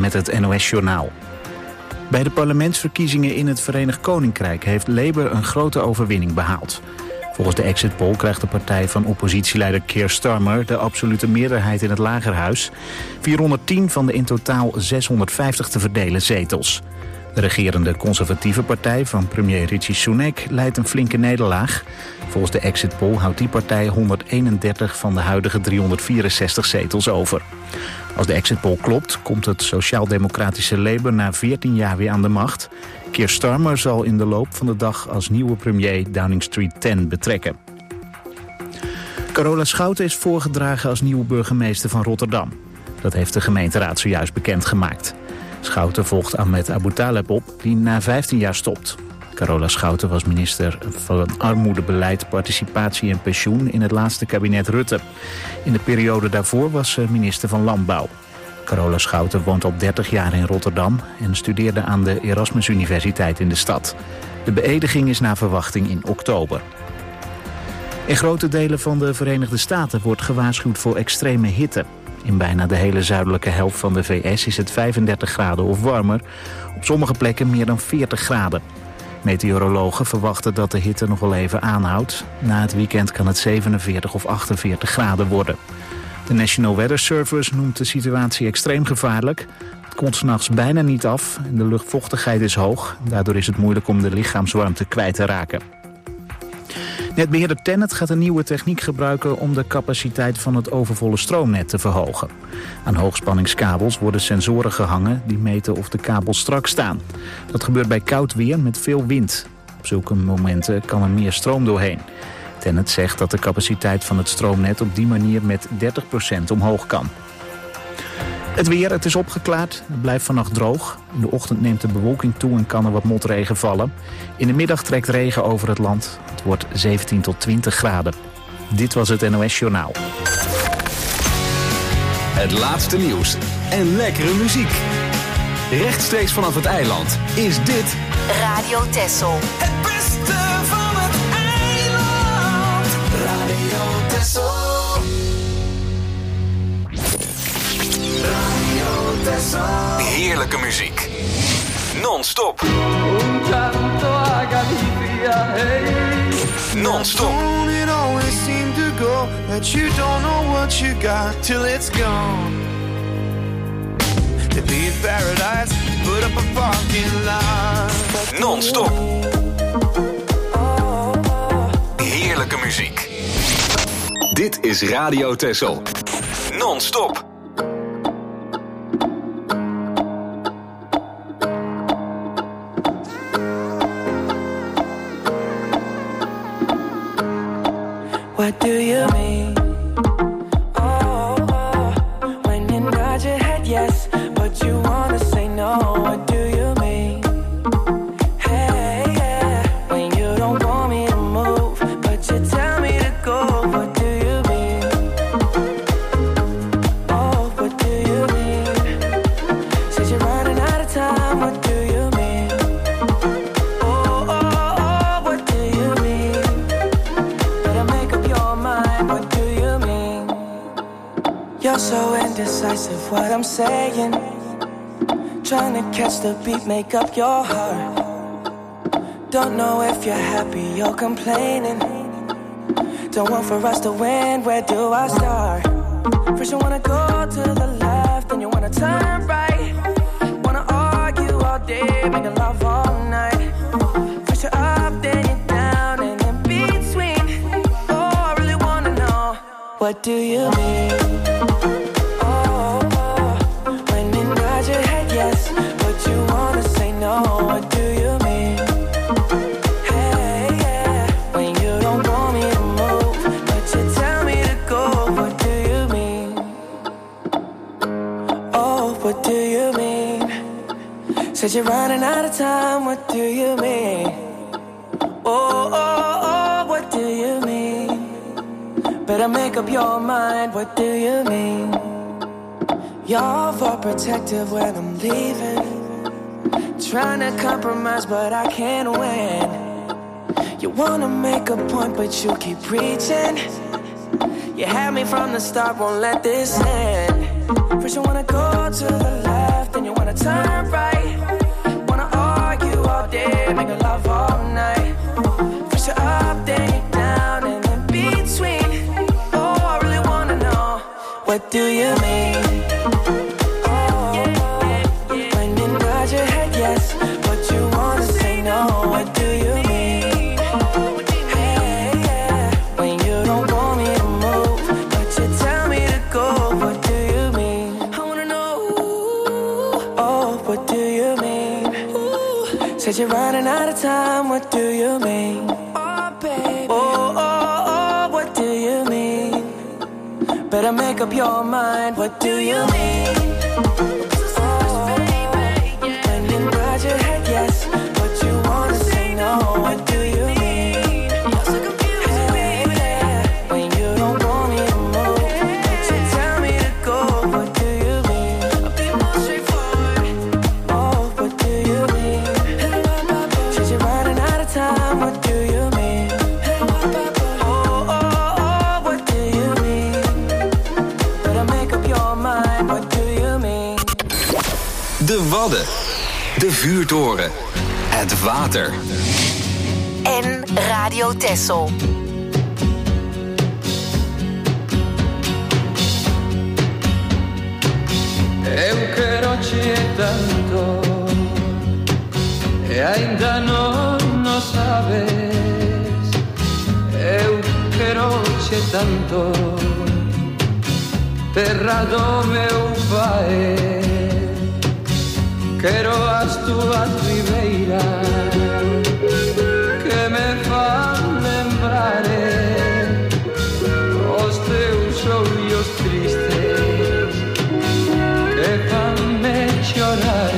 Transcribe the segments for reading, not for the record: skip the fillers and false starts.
met het NOS-journaal. Bij de parlementsverkiezingen in het Verenigd Koninkrijk heeft Labour een grote overwinning behaald. Volgens de exit poll krijgt de partij van oppositieleider Keir Starmer de absolute meerderheid in het Lagerhuis. 410 van de in totaal 650 te verdelen zetels. De regerende conservatieve partij van premier Rishi Sunak leidt een flinke nederlaag. Volgens de exit poll houdt die partij 131 van de huidige 364 zetels over. Als de exit poll klopt, komt het sociaal-democratische Labour na 14 jaar weer aan de macht. Keir Starmer zal in de loop van de dag als nieuwe premier Downing Street 10 betrekken. Carola Schouten is voorgedragen als nieuwe burgemeester van Rotterdam. Dat heeft de gemeenteraad zojuist bekendgemaakt. Schouten volgt Ahmed Aboutaleb op, die na 15 jaar stopt. Carola Schouten was minister van Armoedebeleid, Participatie en Pensioen in het laatste kabinet Rutte. In de periode daarvoor was ze minister van Landbouw. Carola Schouten woont al 30 jaar in Rotterdam en studeerde aan de Erasmus Universiteit in de stad. De beëdiging is naar verwachting in oktober. In grote delen van de Verenigde Staten wordt gewaarschuwd voor extreme hitte. In bijna de hele zuidelijke helft van de VS is het 35 graden of warmer. Op sommige plekken meer dan 40 graden. Meteorologen verwachten dat de hitte nog wel even aanhoudt. Na het weekend kan het 47 of 48 graden worden. De National Weather Service noemt de situatie extreem gevaarlijk. Het koelt 's nachts bijna niet af en de luchtvochtigheid is hoog. Daardoor is het moeilijk om de lichaamswarmte kwijt te raken. Netbeheerder TenneT gaat een nieuwe techniek gebruiken om de capaciteit van het overvolle stroomnet te verhogen. Aan hoogspanningskabels worden sensoren gehangen die meten of de kabels strak staan. Dat gebeurt bij koud weer met veel wind. Op zulke momenten kan er meer stroom doorheen. TenneT zegt dat de capaciteit van het stroomnet op die manier met 30% omhoog kan. Het weer, het is opgeklaard. Het blijft vannacht droog. In de ochtend neemt de bewolking toe en kan er wat motregen vallen. In de middag trekt regen over het land. Het wordt 17 tot 20 graden. Dit was het NOS Journaal. Het laatste nieuws en lekkere muziek. Rechtstreeks vanaf het eiland is dit Radio Texel. Het beste van het eiland. Radio Texel. heerlijke muziek. Non-stop. Non-stop. It always seems to go that you don't know what you got till it's gone. To be in paradise, put up a parking lot. Non-stop. Heerlijke muziek. Dit is Radio Texel. Non-stop. What do you mean? Oh, when you nod your head yes, but you wanna say no. What do you mean? Hey, yeah, when you don't want me to move, but you tell me to go. What do you mean? Oh, what do you mean? Said you're running out of time. What do you mean? Oh, what do you mean? Better make up your mind. What do you mean? You're so indecisive. What I'm saying. Trying to catch the beat, make up your heart. Don't know if you're happy or complaining. Don't want for us to win, where do I start? First you wanna go to the left, then you wanna turn right. Wanna argue all day, making love all night. First you're up, then you're down, and in between. Oh, I really wanna know, what do you mean? When you nod your head yes, but you wanna say no. What do you mean? Hey, yeah, when you don't want me to move, but you tell me to go. What do you mean? Oh, what do you mean? Said you're running out of time. What do you mean? Oh, what do you mean? Better make up your mind. What do you mean? You're overprotective when I'm leaving. Trying to compromise, but I can't win. You wanna make a point, but you keep preaching. You had me from the start, won't let this end. First you wanna go to the left, then you wanna wanna turn right. Wanna argue all day, make love all night. Push it up, then you down, and in between. Oh, I really wanna know, what do you mean? Said you're running out of time, what do you mean? Oh, baby. Oh, what do you mean? Better make up your mind, what do you mean? When you nod your head yes, but you wanna say no, what do you mean? You're so confused, baby. When you don't want me to move, but you tell me to go, what do you mean? I'll be more straightforward. Oh, what do you mean? Time, what do you mean? Oh, what do you mean? Better make up your mind, what do you mean? De Wadden, de vuurtoren, het water. En Radio Texel. Eu quero-te tanto e ainda não sabes. Eu quero-te tanto, terra do meu pai. Quero as tuas ribeiras que me fan lembrar os teus olhos tristes que fan-me chorar.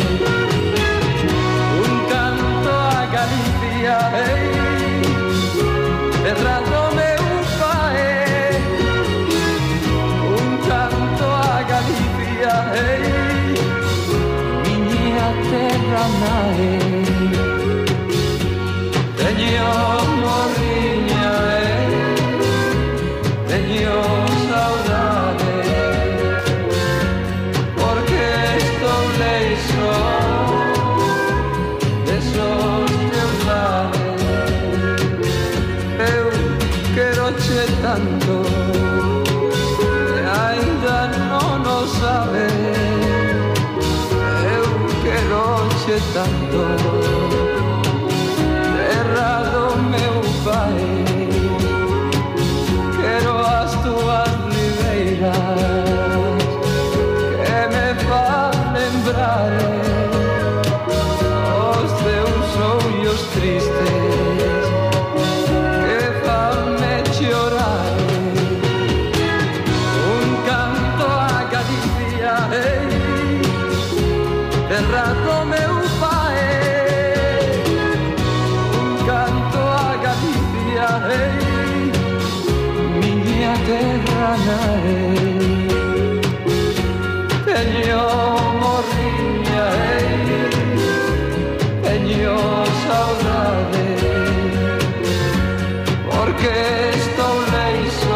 Terra do meu pai, canto a Galícia, minha terra mãe. Tenho morrinha, tenho saudade, porque estou leixo desses teus lares. Quero-te tanto e ainda não sabes. Eu quero-te tanto, terra do meu pai. Quero as tuas ribeiras que me fan lembrar os teus olhos tristes que fan-me chorar. Canto a Galícia, terra do meu pai. Canto a Galícia, minha terra mãe. Tenho morrinha, tenho saudade, porque estou leixo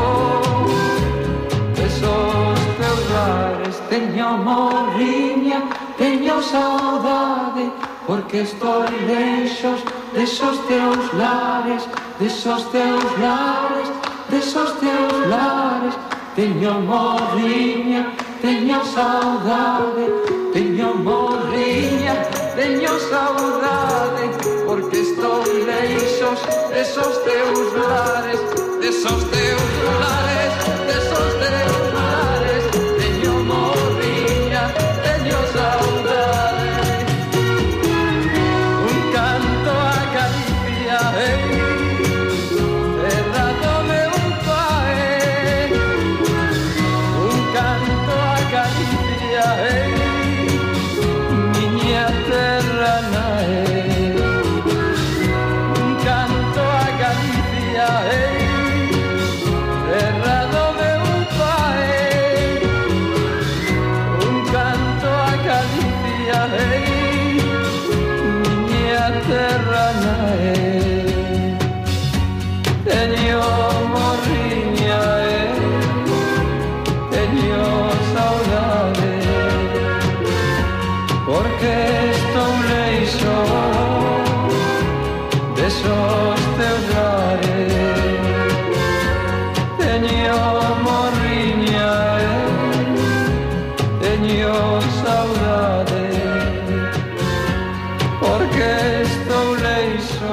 desses teus lares. Tenho morrinha, tenho saudade, porque estou leixo desses teus lares, desses teus lares, desses teus lares. Tenho morrinha, tenho saudade, tenho morrinha, tenho saudade, porque estou leixo desses teus lares, desses teus lares, desses teus lares. Tenho morrinha, tenho saudade. Canto a Galícia, terra do meu pai. Canto a Galícia, porque estou leixo desos teus lares. Teño morriña, teño saudade, porque estou leixo.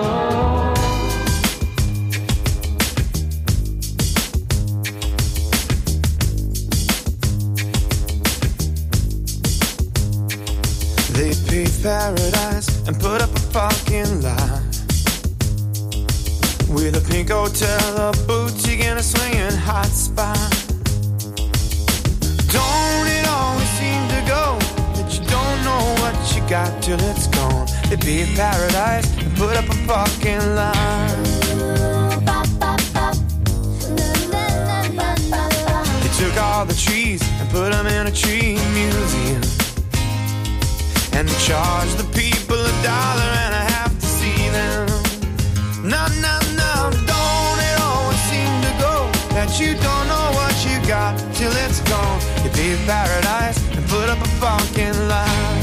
They paved paradise and put up a parking lot with a pink hotel, a boutique, and a swinging hot spot. Don't it always seem to go that you don't know what you got till it's gone? They paved paradise and put up a parking lot. They took all the trees and put them in a tree museum and charge the people $1.50 to see them. No, no, no, don't it always seem to go that you don't know what you got till it's gone? You paved paradise and put up a parking lot.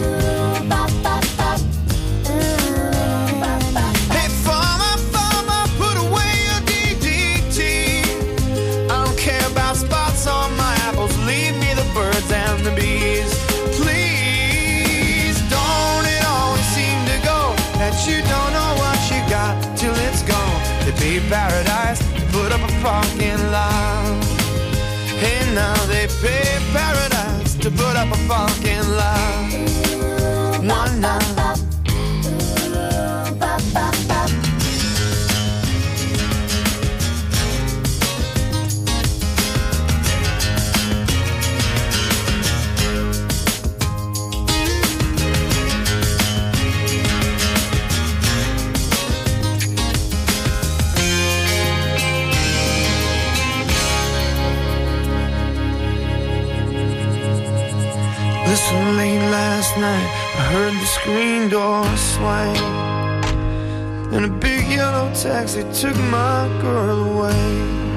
Hey, farmer, put away your DDT. I don't care about spots on my apples, leave me the birds and the bees. You don't know what you got till it's gone. They paved paradise, put up a parking lot. Hey, now they paved paradise to put up a parking lot. One night. Listen, late last night I heard the screen door swing, and a big yellow taxi took my girl away.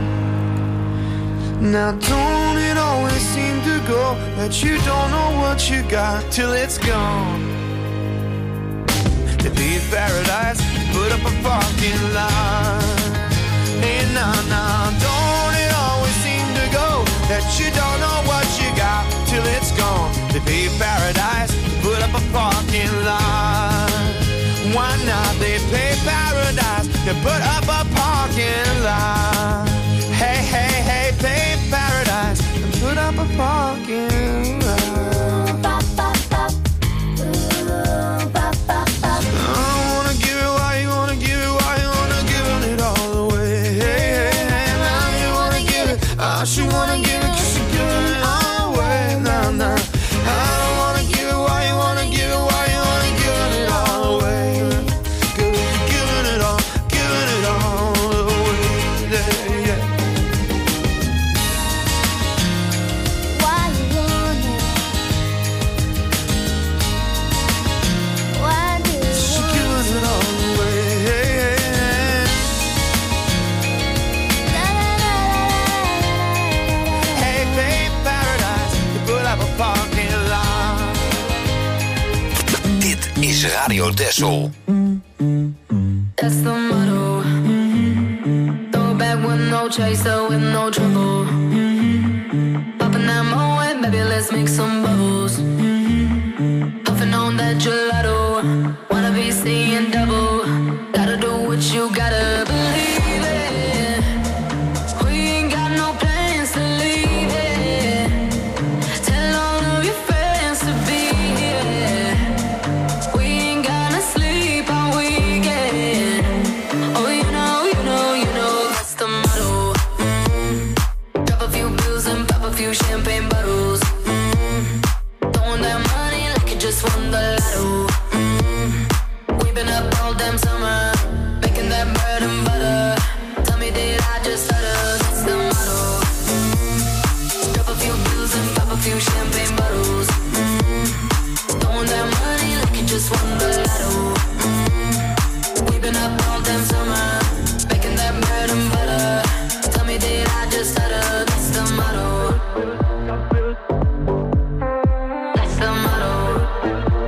Now don't it always seem to go that you don't know what you got till it's gone? They paved paradise, put up a parking lot. Hey, nah, nah, don't it always seem to go that you don't know what you got till it's gone? They paved paradise, put up a parking lot. Why not? They paved paradise, they put up a parking lot. Hey, hey, hey, paved paradise, and put up a parking lot. I wanna give it, why you wanna give it, why you wanna give it all away? Hey, hey, hey, now you wanna give it, I should wanna give it, 'cause you're giving it all away. Nah, nah. I don't wanna give it, why you wanna give it, why you wanna give it all away? Girl, you're giving it all away, yeah, yeah. Why you want it? Why do you She gives it all away, hey, hey, hey. Hey, babe, paradise, you put up a parking lot. Dit is Radio Texel. That's the motto. Throw it back with no chaser, with no trouble. Popping that moe, baby, let's make some bubbles. Puffing on that gelato, wanna be seeing double. Gotta do what you gotta believe it. We ain't got no plans to leave it. Tell all of your friends to be here. We ain't gonna sleep all weekend. Oh, you know, that's the motto. Drop a few bills and pop a few champagne bottles. Throwing that money like you just won the lotto. We've been up all damn summer, making that bread and butter. Tell me, did I just stutter? That's the motto. Drop a few bills and pop a few champagne bottles. Throwing that money like you just won the lotto. We've been up all damn summer, making that bread and butter. Tell me, did I just stutter? That's the motto. That's the motto.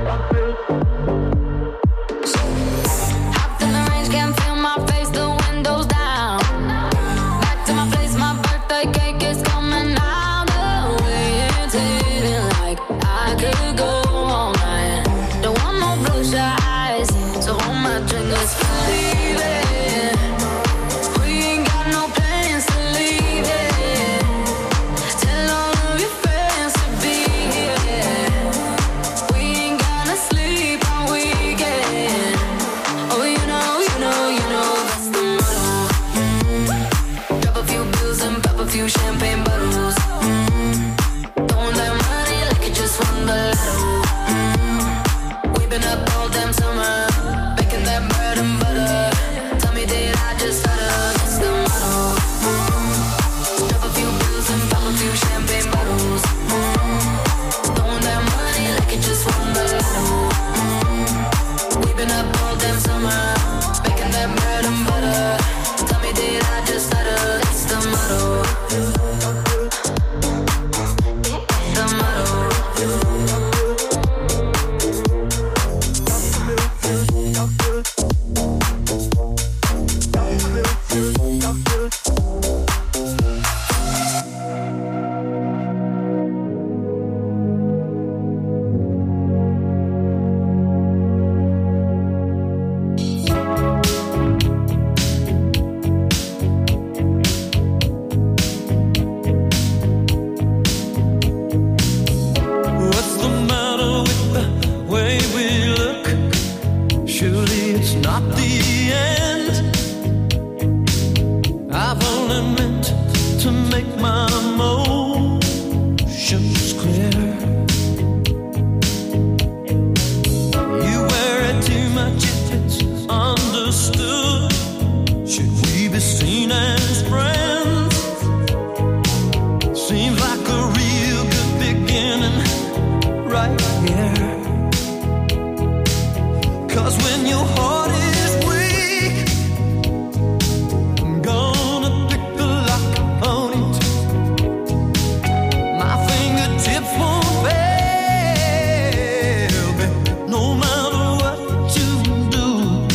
right here. 'Cause when your heart is weak, I'm gonna pick the lock on it. My fingertips won't fail me, no matter what you do.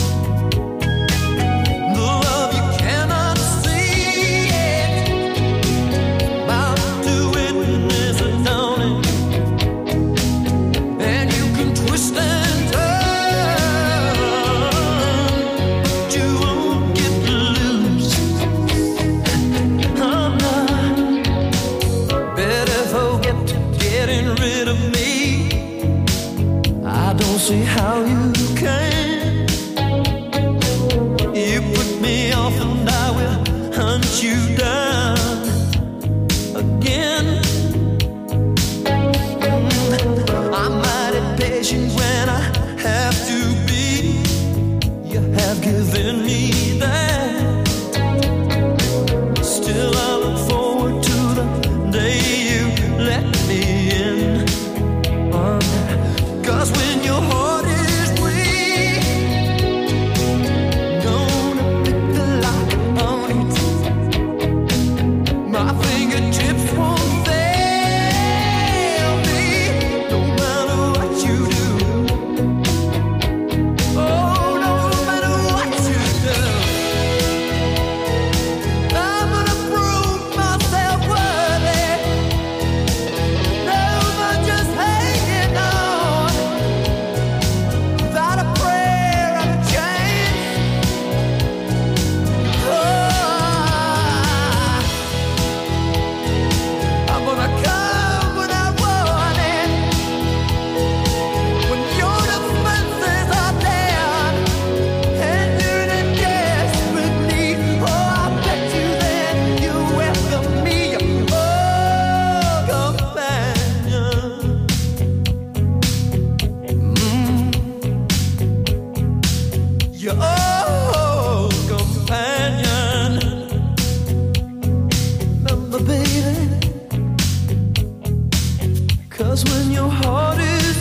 The love you cannot see it, about to witness a dawning, and you can twist and turn, but you won't get loose. I'm not better forget getting rid of me. I don't see how you can. You put me off and I will hunt you down again. I'm mighty patient when I have to be. You have given me that. Still I look forward to the day you let me in. 'Cause when your heart is weak, gonna pick the lock on it. My fingertips won't fail me, no matter what you do. Oh, no matter what you do. I'm gonna prove myself worthy. No more just hanging on, without a prayer or a chance. I'm gonna come when I want it, when your defenses are down and you're in desperate need. Oh, I bet you then you welcome me, oh, companion. Your old companion. Remember, baby, 'cause when your heart is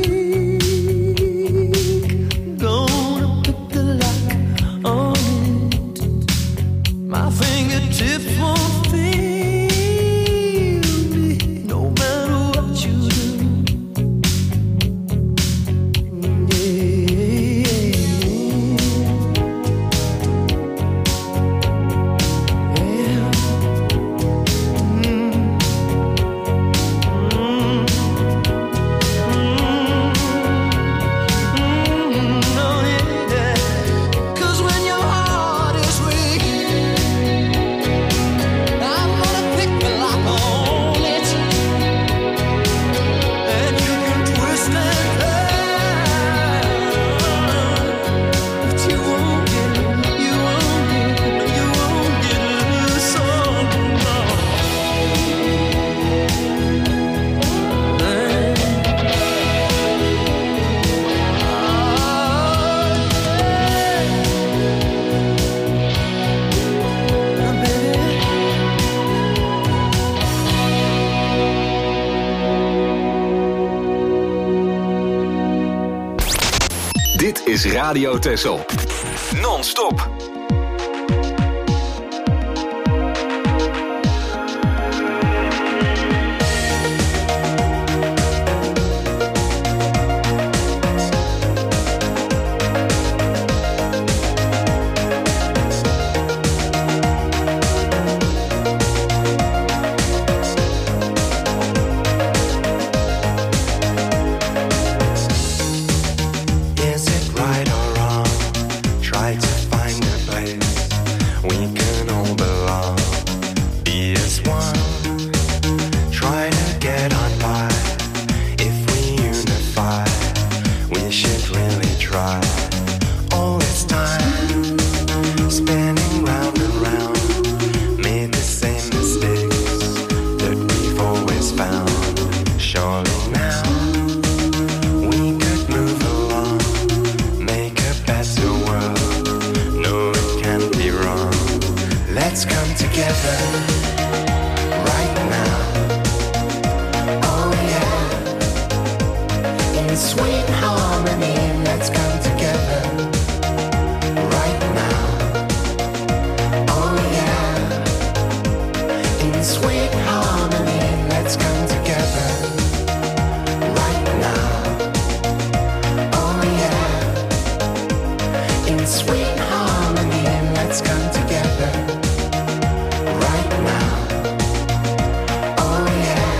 weak, gonna put the lock on it. My fingertips won't feel me, no matter what you do. Cause when your heart is weak, I'm gonna pick the lock on it, and you can twist and turn, but you won't get loose. Oh, no. Dit is Radio Texel. Non-stop. Is it right or wrong? Try to find a place we can all belong. Be as one. Try to get on by. If we unify, we should really try. All this time, spinning round and round, made the same mistakes that we've always found. Surely now we could move along, make a better world. No, it can't be wrong. Let's come together right now. Oh yeah. in sweet harmony. Let's come together right now. Oh yeah, in sweet harmony. Let's come together right now. Oh yeah, in sweet harmony. Let's come together right now. Oh yeah.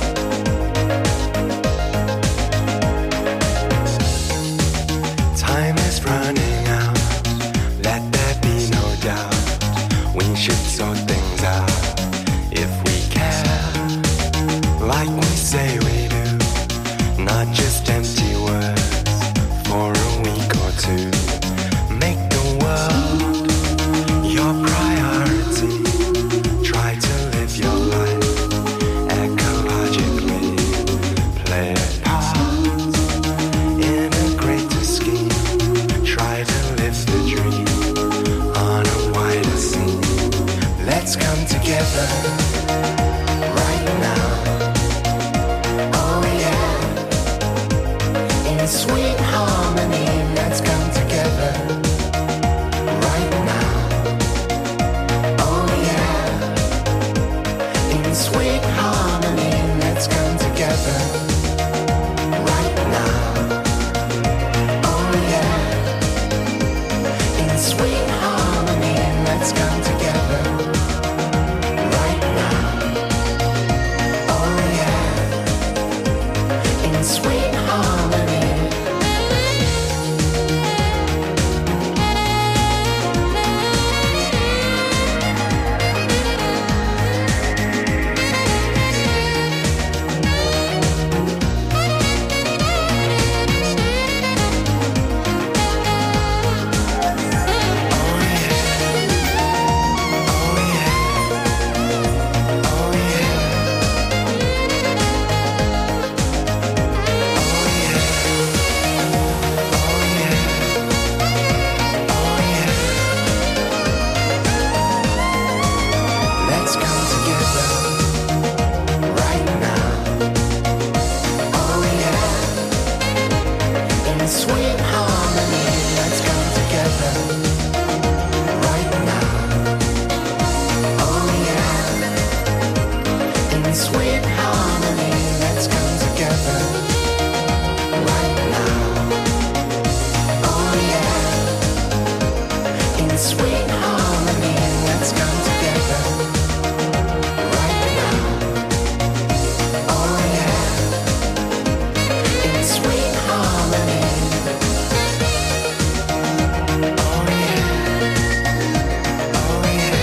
Time is running out, let there be no doubt. We should sort things out if we care, like we say we do. Not just empty words for a week or two. Make the world your priority. Try to live your life ecologically. Play a part in a greater scheme. Try to live the dream on a wider scene. Let's come together right now. Oh yeah, in sweet harmony. Let's come together right now. Oh yeah, in sweet harmony. Let's come together right now. Oh yeah, in sweet harmony. Let's come together right now. Oh yeah, in sweet harmony. Let's come together right now. Oh yeah, in sweet harmony. Let's come together right now. Oh yeah, in sweet harmony. Let's come together right now. Oh yeah, in sweet harmony. Let's come together right now. Oh yeah, in sweet harmony. Oh yeah, oh yeah,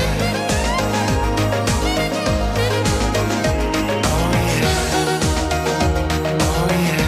oh yeah, oh yeah,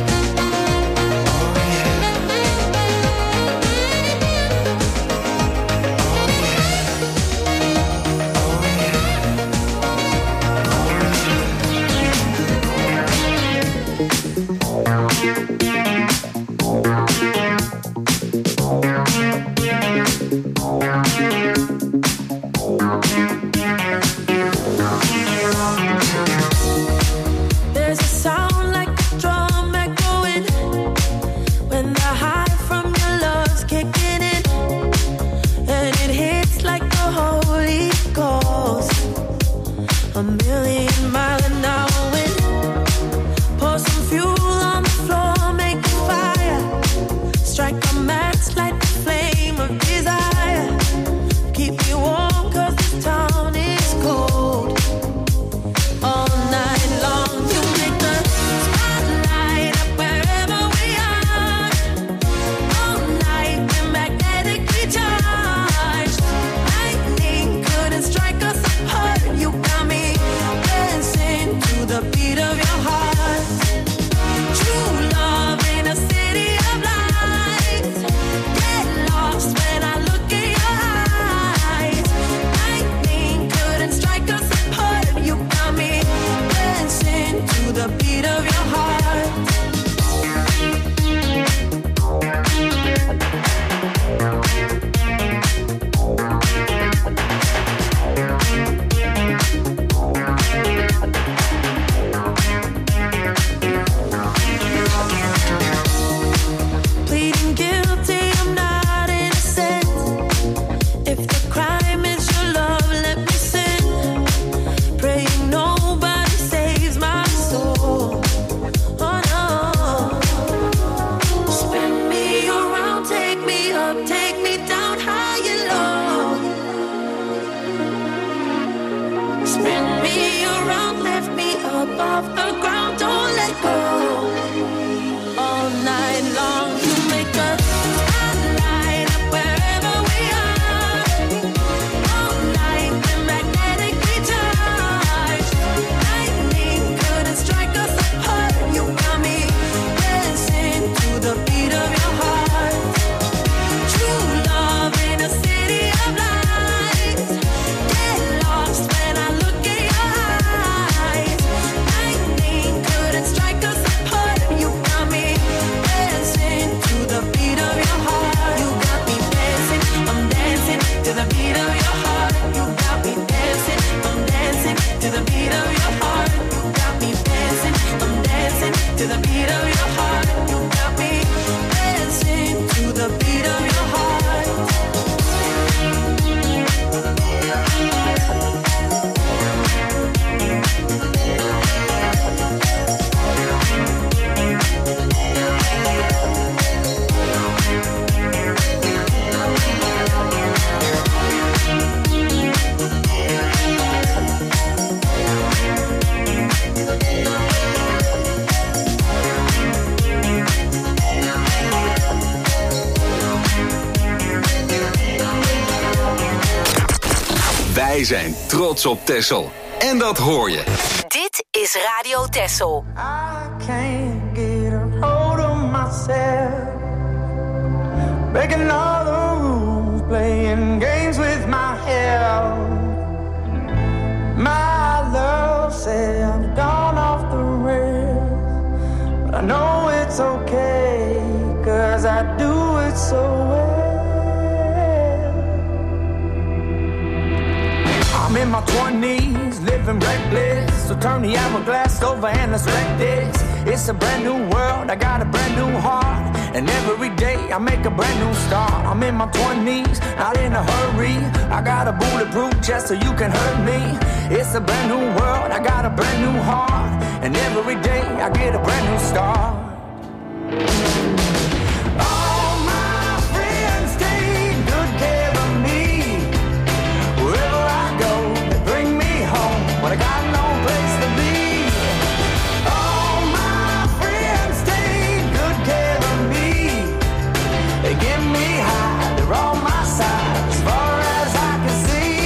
There's a sound like a drum echoing when the high from your love's kicking in, and it hits like the Holy Ghost. A million mile an hour wind, pour some fuel on the floor, Wij zijn trots op Texel. En dat hoor je. Dit is Radio Texel. I can't get a hold of myself, breaking all the rules, playing games with my health. My love said I've gone off the rails, but I know it's okay, 'cause I do it so well. I'm in my 20s, living reckless, so turn the hourglass over and let's wreck this. It's a brand new world, I got a brand new heart, and every day I make a brand new start. I'm in my 20s, not in a hurry, I got a bulletproof chest so you can hurt me. It's a brand new world, I got a brand new heart, and every day I get a brand new start. All my friends take good care of me. Wherever I go, they bring me home when I got no place to be. All my friends take good care of me. They get me high, they're on my side as far as I can see.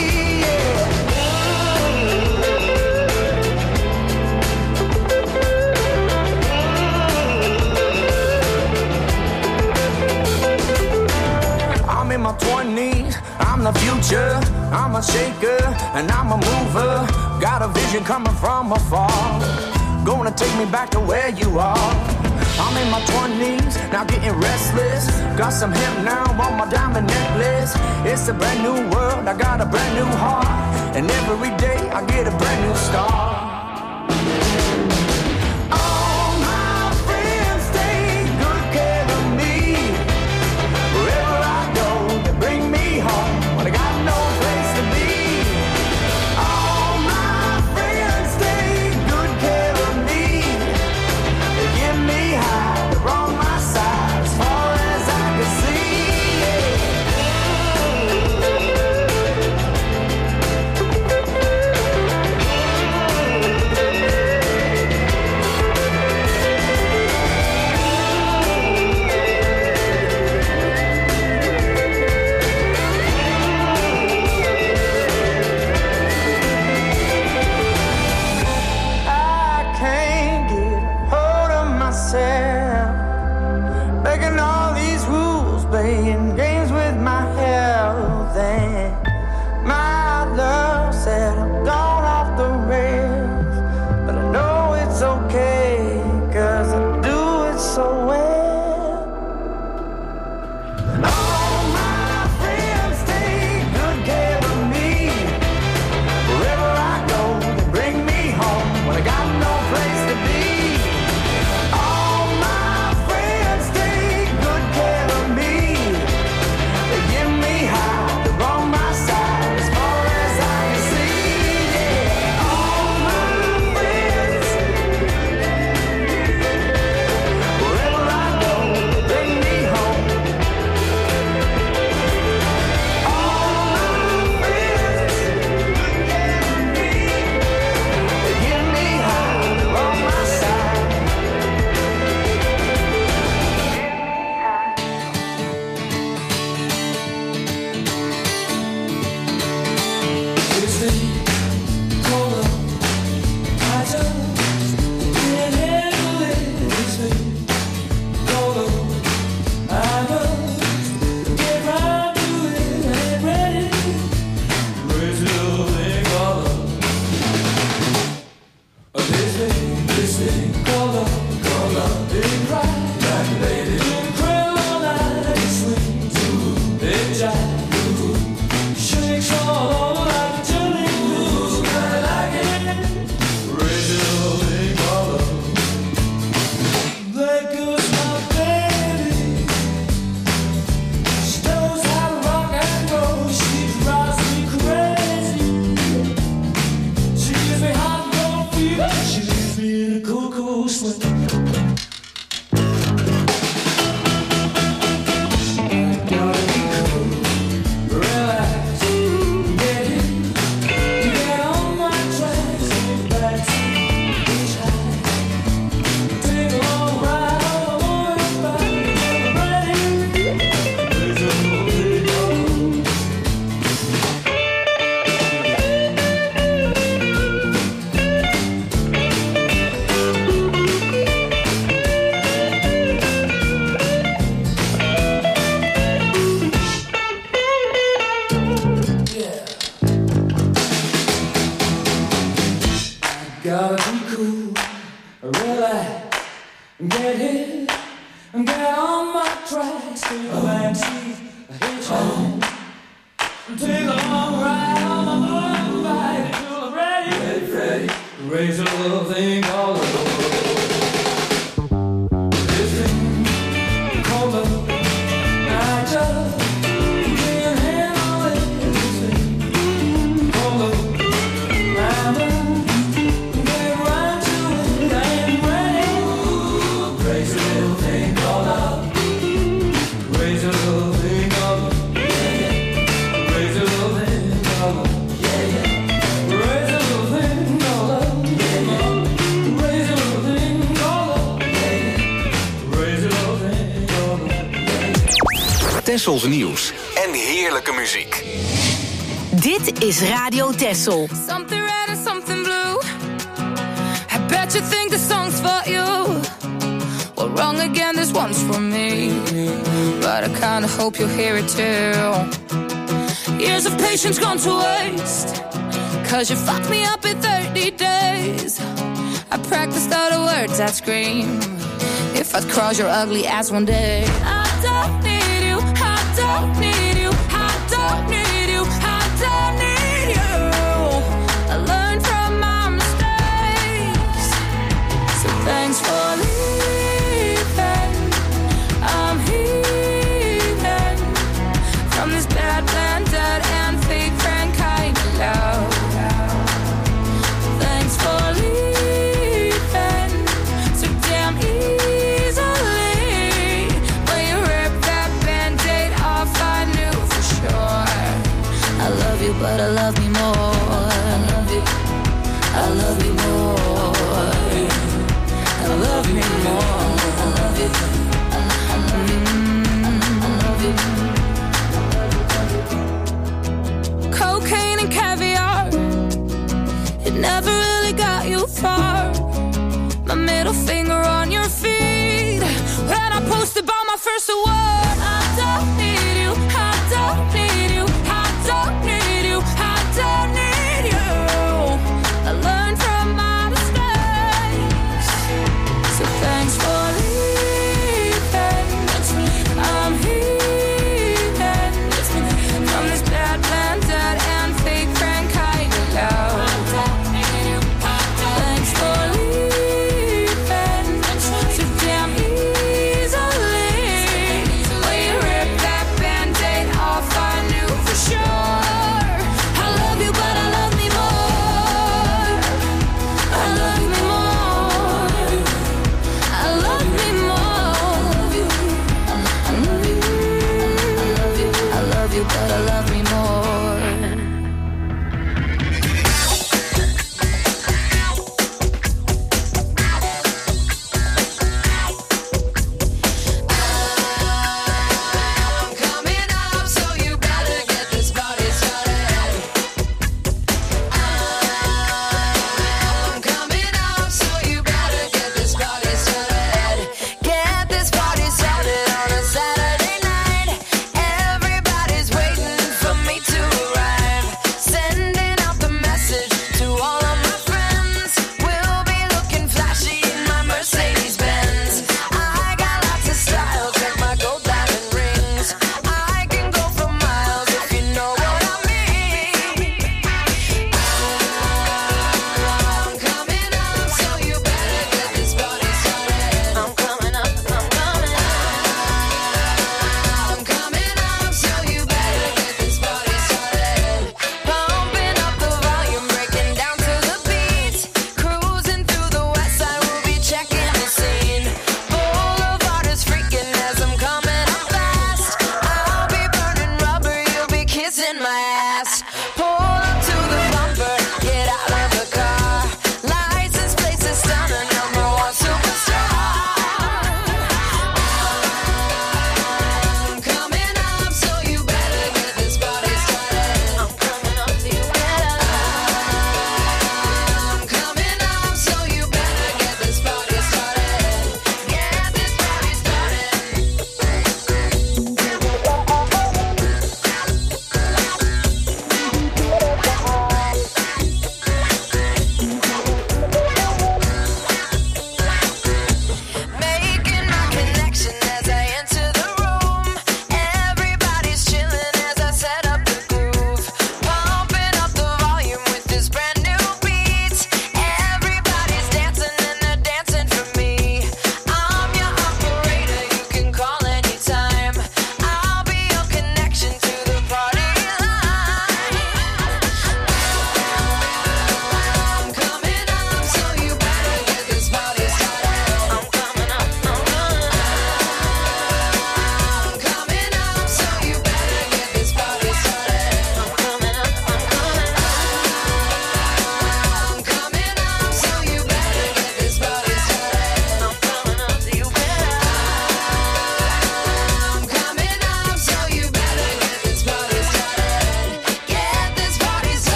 I'm in my 20s, I'm the future, I'm a shaker and I'm a mover. Got a vision coming from afar, gonna take me back to where you are. I'm in my 20s, now getting restless. Got some hemp now on my diamond necklace. It's a brand new world, I got a brand new heart, and every day I get a brand new start. All my friends take good care of me. Wherever I go, they bring me home when I got no place to be. All my friends take good care of me. They get me high, they're on my side as far as I can see. I can't get a hold of myself, making all these rules, playing games with my health. And my love said I'm gone off the rails, but I know it's okay, 'cause I do it so well. All my friends take good care of me. Wherever I go, they bring me home when I got no place to be. All my friends take good care of me. Get on my tracks, take a backseat, hitchhike. Take a long ride on my motorbike until I'm ready, ready, raise a little thing called a love. This thing called love, I just can't handle it. This thing called love, I'm get right to it, I'm ready. Raise a little thing called love, raise a little thing called love. Raise a little thing called love. Raise a little thing called love. Raise a little thing called love. Raise a little thing called love. Tessels nieuws en heerlijke muziek. Dit is Radio Tessel. Something red and something blue. I bet you think the song's for you. Well, wrong again, this one's for me. But I kinda hope you'll hear it too. Years of patience gone to waste. 'Cause you fucked me up in 30 days. I practiced all the words I'd scream if I'd cross your ugly ass one day. I don't need you, I don't need you, I don't need you, I don't need you. I learned from my mistakes. So thanks for leaving. I'm healing from this bad plan, dead and fake friend kind of love. Thanks for leaving so damn easily. When you ripped that band-aid off, I knew for sure. I love you, but I love me more. I love you, I love you more. I love you more. I love you, I love you, I love you. Cocaine and caviar, it never really got you far. My middle finger on your feet when I posted by my first award. I don't need you, I don't need you, I don't need you, I don't need you. I learned from my mistakes. So thanks for leaving.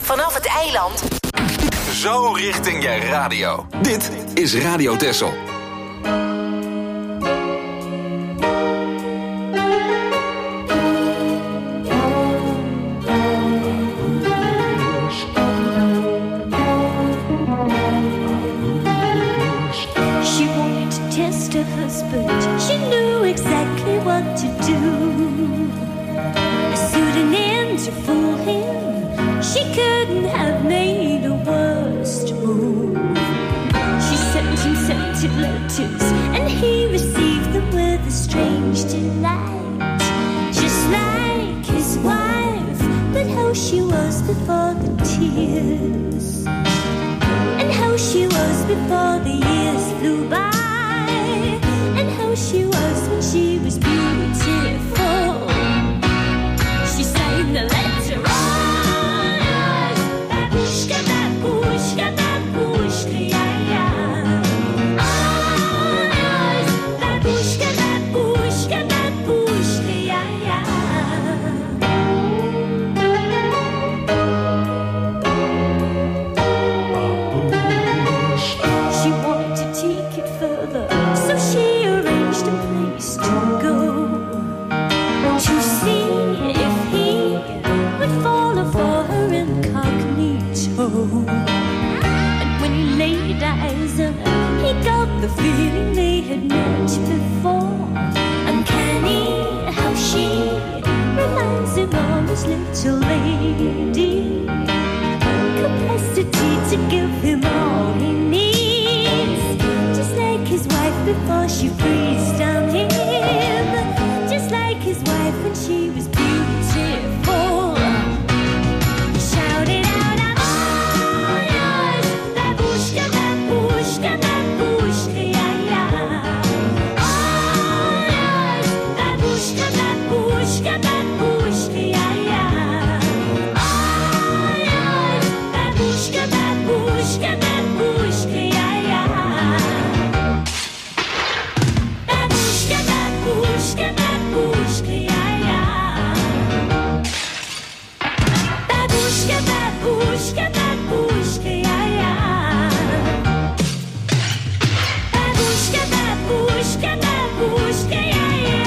vanaf het eiland. Zo richting je radio. Dit is Radio Texel. She wanted to test her husband. She knew exactly what to do. Suit an end to fool him. She couldn't have made a worse move. She sent him scented letters, and he received them with a strange delight. Just like his wife, but how she was before the tears, and how she was before the years flew by, and how she was when she was beautiful. She sang the letter on. Babushka, babushka, babushka, yeah, yeah. On. Babushka, babushka, babushka, yeah, yeah. She wanted to take it further, so she arranged a place to go, to see if he would follow for her incognito. And when he laid eyes on her, he got the feeling they had met before. Uncanny how she reminds him of his little lady. Capacity to give him all he needs, just like his wife before she breathed on him, just like his wife when she was beautiful. He shouted out, I'm all yours, babushka, babushka, babushka, yeah, yeah. All yours, babushka, babushka, babushka, yeah, yeah. All yours, babushka, babushka, babushka, yeah, yeah. Babushka, babushka, babushka, yeah, yeah. Babushka, babushka, babushka, yeah, yeah. Babushka, babushka, babushka, yeah, yeah.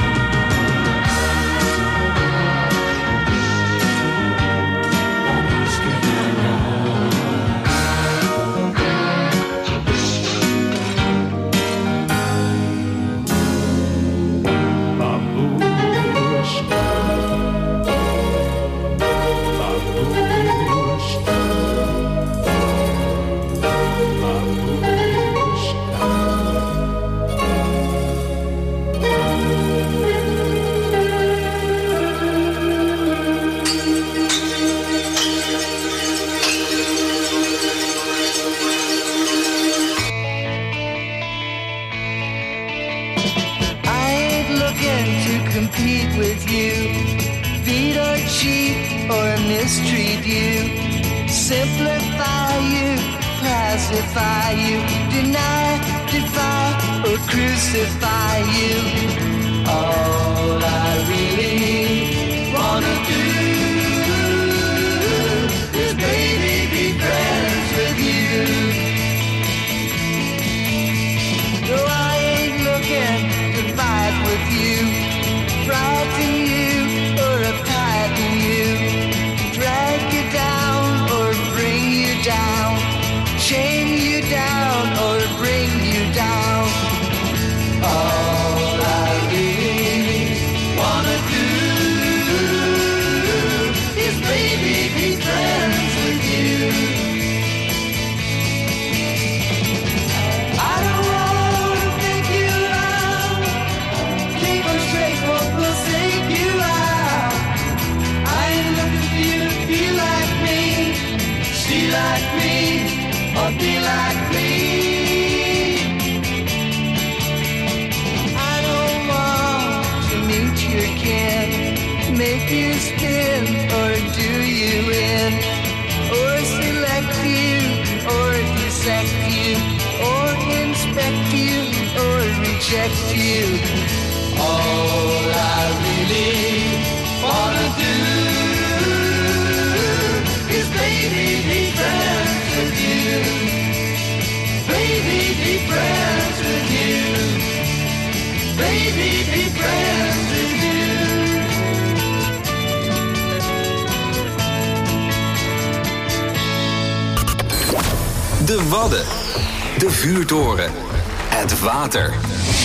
I ain't looking to compete with you, beat or cheat or mistreat you, simplify you, pacify you, deny, defy or crucify you. All I really wanna do is baby be friends with you. No, I ain't looking to fight with you, frighten you or uptighten you, drag you down or bring you down, chain you down or bring you down. All I really wanna do is baby be friends with you. I don't wanna take you out, keep on straight, won't forsake you out. I ain't looking for you to be like me, see like me, or be like me. I don't want to meet your kin, make you spin or do you in, or select you or dissect you, or inspect you or reject you. All I really wanna do is baby be friends with you. Baby, be friends with you. Baby, be friends with you. De Wadden. De vuurtoren. Het water.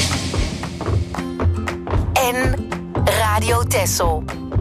En Radio Texel.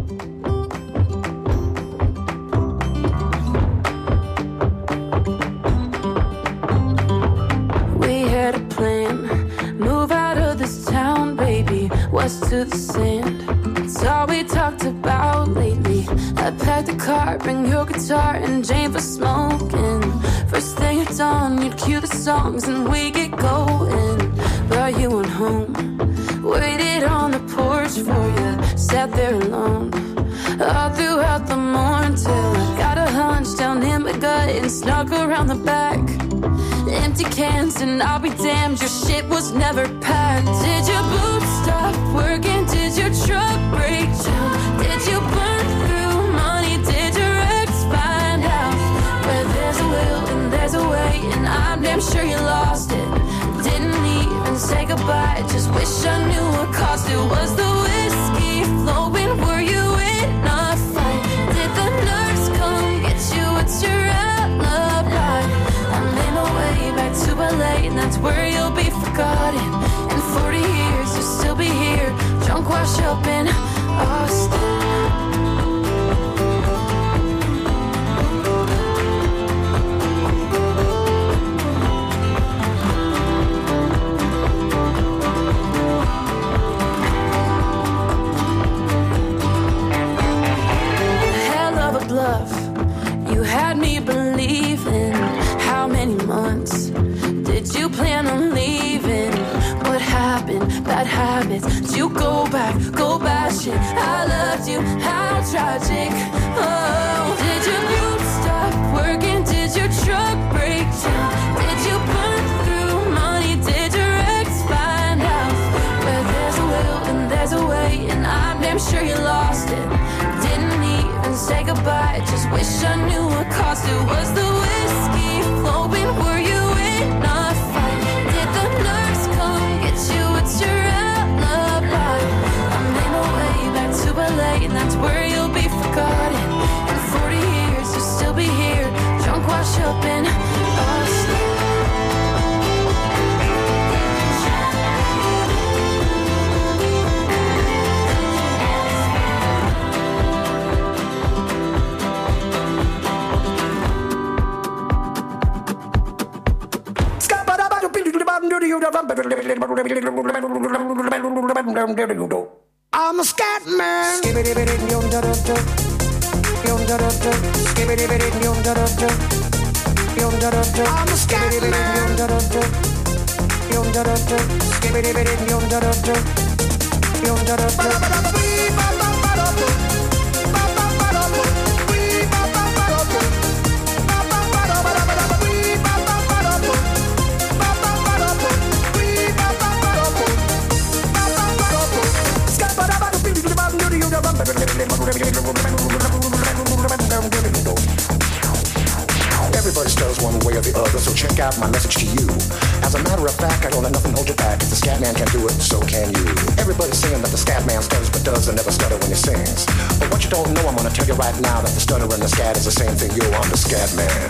We had a plan. Move out of this town, baby. West to the sand. It's all we talked about lately. I packed the car, bring your guitar and Jane for smoking. First thing at dawn, you'd cue the songs and we get going. But you went home, waited on the porch for you, sat there alone. All throughout the morning till I got a hunch down in my gut and snuck around the back. Empty cans and I'll be damned, your shit was never packed. Did your boots stop working? Did your truck break down? Did you burn through money? Did your ex find out? Where there's a will and there's a way, and I'm damn sure you lost it. Didn't even say goodbye, just wish I knew what caused it. Was the whiskey flowing? Were you in a fight? Did the nurse come get you? What's your alibi? I made my way back to LA, and that's where you'll be forgotten. In 40 years, you'll still be here, drunk, wash up in Austin. You had me believing. How many months did you plan on leaving? What happened? Bad habits. Did you go back? Go bash it. I loved you. How tragic. Oh, did your boots stop working? Did your truck break down? Did you burn through money? Did your ex find out? Where there's a will and there's a way, and I'm damn sure you lost it. Didn't even say goodbye, just wish I knew what caused it. Was the whiskey flowing? Were you in a fight? Did the nurse come get you? What's your alibi? I made my way back to LA, and that's where you'll be forgotten. In 40 years, you'll still be here, drunk, wash up in Austin. I'm a scat man. I'm a scat Everybody stutters one way or the other, so check out my message to you. As a matter of fact, I don't let nothing hold you back. If the scat man can do it, so can you. Everybody's saying that the scat man stutters but does and never stutter when he sings. But what you don't know, I'm gonna tell you right now, that the stutter and the scat is the same thing. Yo, I'm the scat man.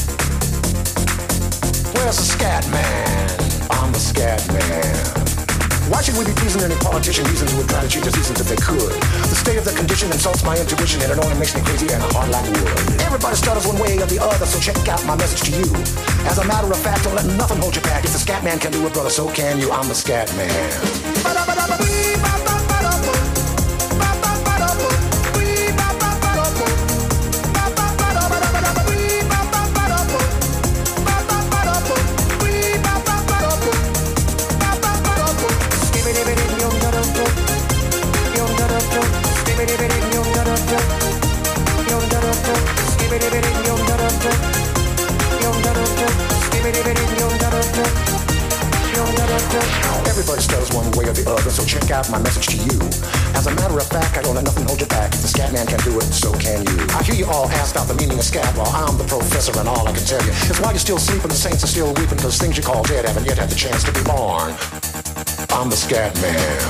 Where's the scat man? I'm the scat man. Why should we be pleasing any politician reasons who would try to cheat the seasons if they could? The state of the condition insults my intuition, and it only makes me crazy and hard like wood. Everybody stutters one way or the other, so check out my message to you. As a matter of fact, don't let nothing hold you back. If the scat man can do it, brother, so can you. I'm the scat man. Skibidi Everybody stutters one way or the other, so check out my message to you. As a matter of fact, I don't let nothing hold you back. If the scat man can do it, so can you. I hear you all ask out the meaning of scat, well, I'm the professor, and all I can tell you is while you're still sleeping, the saints are still weeping, because things you call dead haven't yet had the chance to be born. I'm the scat man.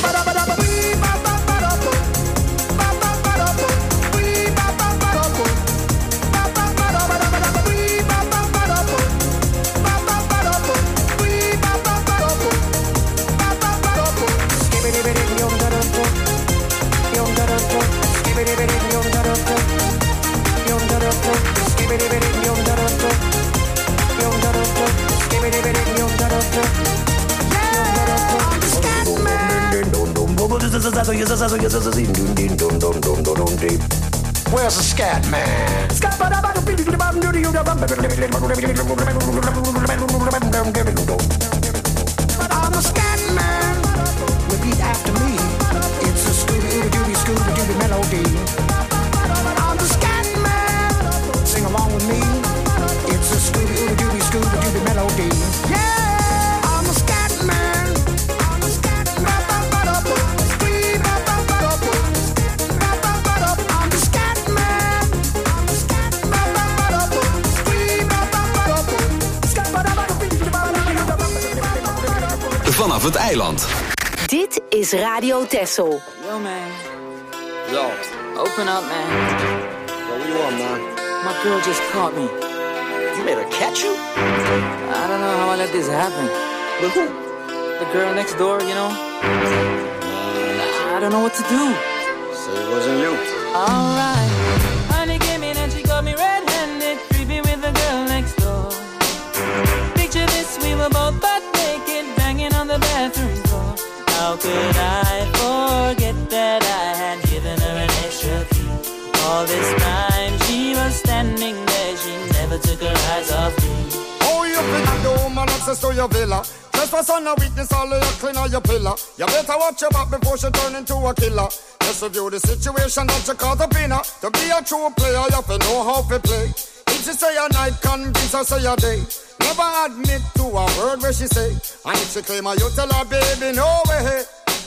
Where's the scat man? I'm the scat man. Repeat after me. It's a Scooby-Dooby melody. I'm the scat man. Sing along with me. It's a Scooby-Dooby melody. Yeah, I'm the scat man. I'm the scat man. I'm the scat man. Vanaf het eiland. Dit is Radio Texel. Yo, man. Yo. Open up, man. Yo, what you want, man? My girl just caught me. You made her catch you? I don't know how I let this happen. With who? The girl next door, you know? I don't know what to do. So it wasn't you. Alright. Honey came in and she got me red-handed, creepy with the girl next door. Picture this, we were both butt naked, banging on the bathroom floor. How could I forget that I had given her an extra key? All this time she was standing there, she never took her eyes off me. Oh, you think the woman access to your villa? Trespass on a witness, all of your clean on your pillar. You better watch your back before she turn into a killer. Just review the situation that you caught up in her. To be a true player, you have to know how to play. If she say a night, convince her say a day. Never admit to a word where she say. And if she claim her, you tell her, baby, no way.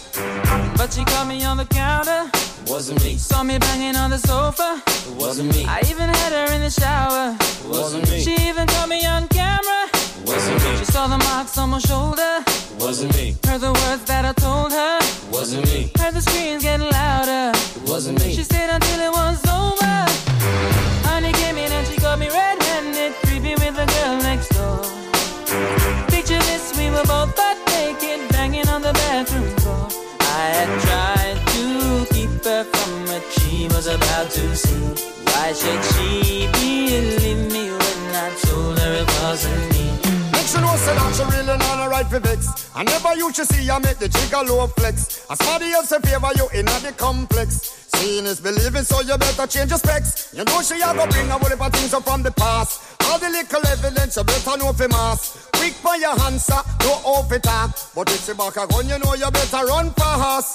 But she caught me on the counter. Wasn't me. Saw me banging on the sofa. It wasn't me. I even had her in the shower. It wasn't me. She even caught me on camera. It wasn't me. She saw the marks on my shoulder. It wasn't me. Heard the words that I told her. It wasn't me. Heard the screams getting louder. It wasn't me. She stayed until it was over. Honey came in and she got me red-handed, creepy with the girl next door. Picture this, we were both butt naked, banging on the bathroom floor. I had tried to keep her from what she was about to see. Why should she believe me when I told her it wasn't me? Make sure no say that she really not a right for vex. I never used to see I make the jigger low flex. As somebody else in favor you in the complex. Seeing is believing, so you better change your specs. You know she a go bring a whole heap of things up from the past. All the little evidence you better know for mass. Quick for your answer, no off it talk. But if she back a gun, you know you better run fast.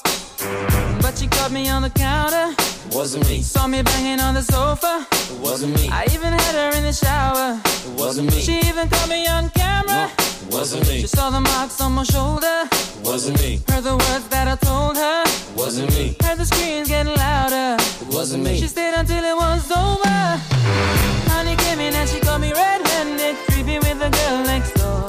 But she caught me on the counter. It wasn't me. Saw me banging on the sofa. It wasn't me. I even had her in the shower. It wasn't me. She even caught me on camera. It wasn't me. She saw the marks on my shoulder. It wasn't me. Heard the words that I told her. It wasn't me. Heard the screams getting louder. It wasn't me. She stayed until it was over. Honey came in and she got me red-handed, creepy with the girl next door.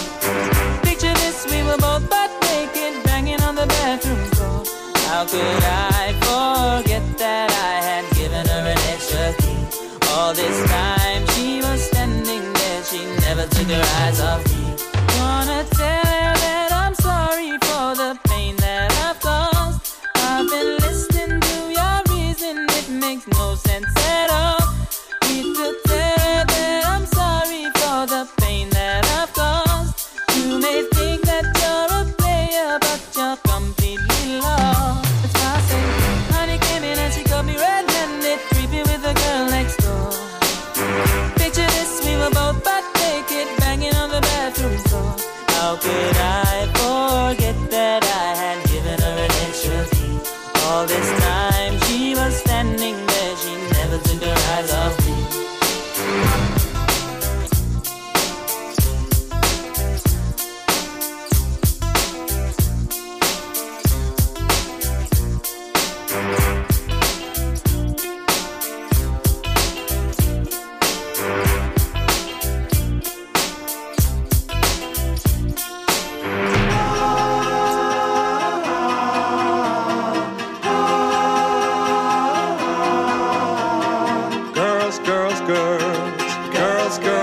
Picture this, we were both butt naked, banging on the bathroom floor. How could I forget that I had given her an extra key? All this time she was standing there, she never took her eyes off me. Wanna tell her that I'm sorry for the pain that I've caused. I've been listening to your reason, it makes no sense at all. Need to tell her that I'm sorry for the pain that I've caused. You may think that you're a player, but you're completely lost. That's why I say, honey came in and she got me red-handed, creepy with the girl next door. Picture this, we were both butt naked, banging on the bed.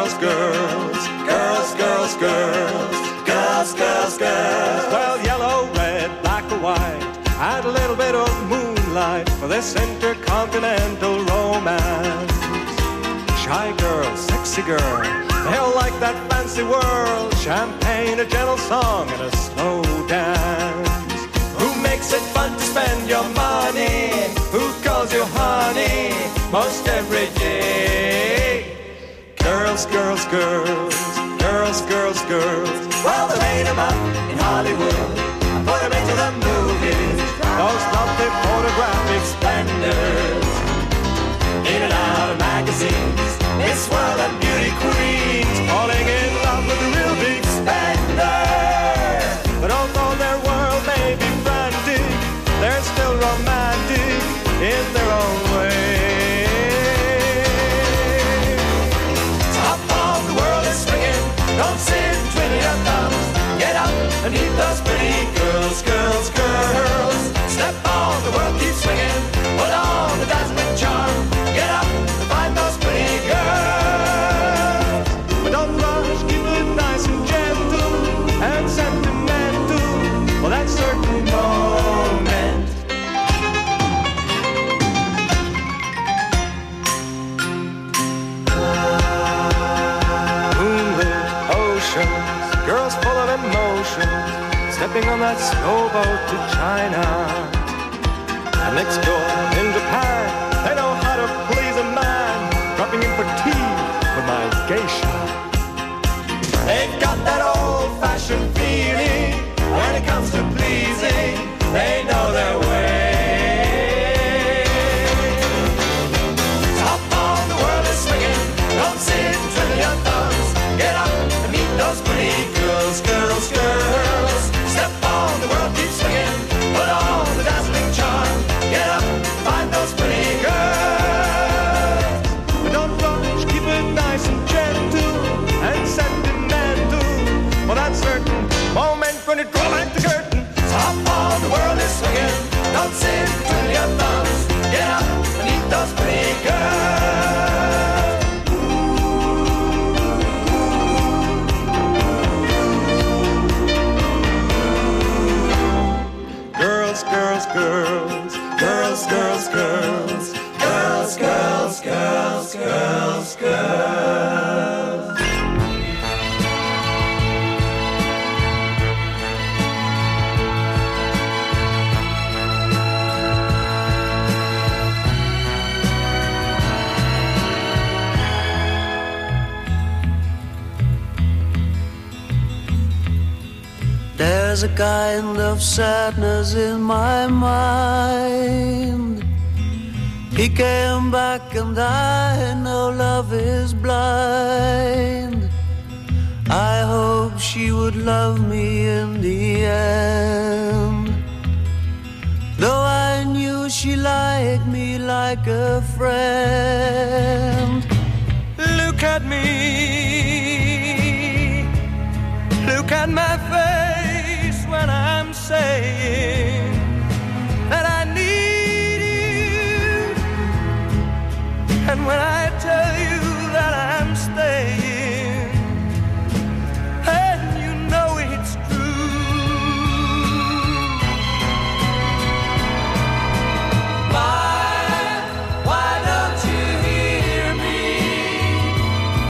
girls, girls, girls, girls, girls, girls, girls, girls. Well, yellow, red, black or white, and a little bit of moonlight for this intercontinental romance. Shy girl, sexy girl, they all like that fancy world. Champagne, a gentle song, and a slow dance. Who makes it fun to spend your money? Who calls you honey most every day? Girls, girls, girls, girls, girls, girls. Well, they made them up in Hollywood and put them into the movies. Those lovely photographic splendors, in and out of magazines. Miss World and beauty queens falling in love with the real big spender. But although their world may be frantic, they're still romantic in their own way. Top of the world is swinging, don't sit twiddling your thumbs. Get up and meet those pretty girls, girls, girls. Step on, the world keeps swinging. Put on the dazzling charm. Get up and find those pretty girls. But don't rush, keep it nice and gentle and sentimental for that certain moment. Moonlit oceans, girls full of emotion, stepping on that slow boat to China. And next door in Japan, they know how to please a man, dropping in for tea with my geisha. They've got that old-fashioned feeling when it comes to pleasing. They know their way. Top on the world is swinging. Don't sit and twiddle your thumbs. Get up and meet those pretty girls, girls, girls. Step on, the world keeps swinging. Put on the dazzling charm. Get up, find those pretty girls. But don't rush, keep it nice and gentle and sentimental for that certain moment when you draw back the curtain. Top of the world is swinging. Don't sit and twiddle your thumbs. Get up and meet those pretty girls. Girls, girls, girls, girls, girls, girls, girls, girls, girls, girls, girls. There's a kind of sadness in my mind. He came back and I know love is blind. I hope she would love me in the end. Though I knew she liked me like a friend. Look at me, look at my face.